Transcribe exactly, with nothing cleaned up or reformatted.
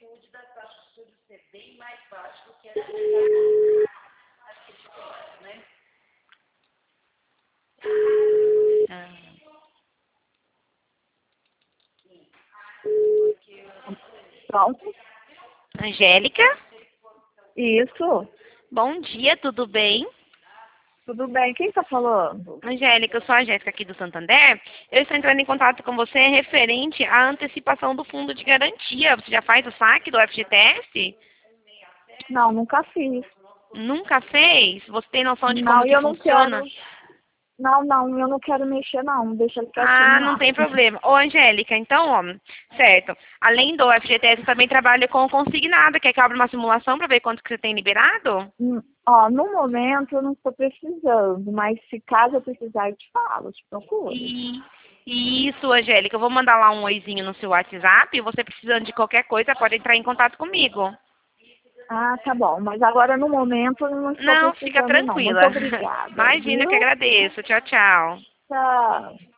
Ah. Pronto? Angélica? Isso. Bom dia, tudo bem? Tudo bem. Quem tá falando? Angélica, eu sou a Jéssica aqui do Santander. Eu estou entrando em contato com você referente à antecipação do fundo de garantia. Você já faz o saque do F G T S? Não, nunca fiz. Nunca fez? Você tem noção de como Não, e que eu não quero. funciona? Não, não, eu não quero mexer, não. Deixa ele quietinho Ah, não lá. tem problema. Ô, Angélica, então, ó, certo. Além do F G T S, também trabalha com o consignado. Quer que eu abra uma simulação para ver quanto que você tem liberado? Hum, Ó, no momento eu não estou precisando, mas se caso eu precisar, eu te falo, eu te procuro. E isso, Angélica, eu vou mandar lá um oizinho no seu WhatsApp. E você precisando de qualquer coisa, pode entrar em contato comigo. Ah, tá bom. Mas agora no momento eu não estou Não, fica precisando, não. Muito tranquila. obrigada, Imagina, eu que viu? agradeço. Tchau, tchau. Tchau.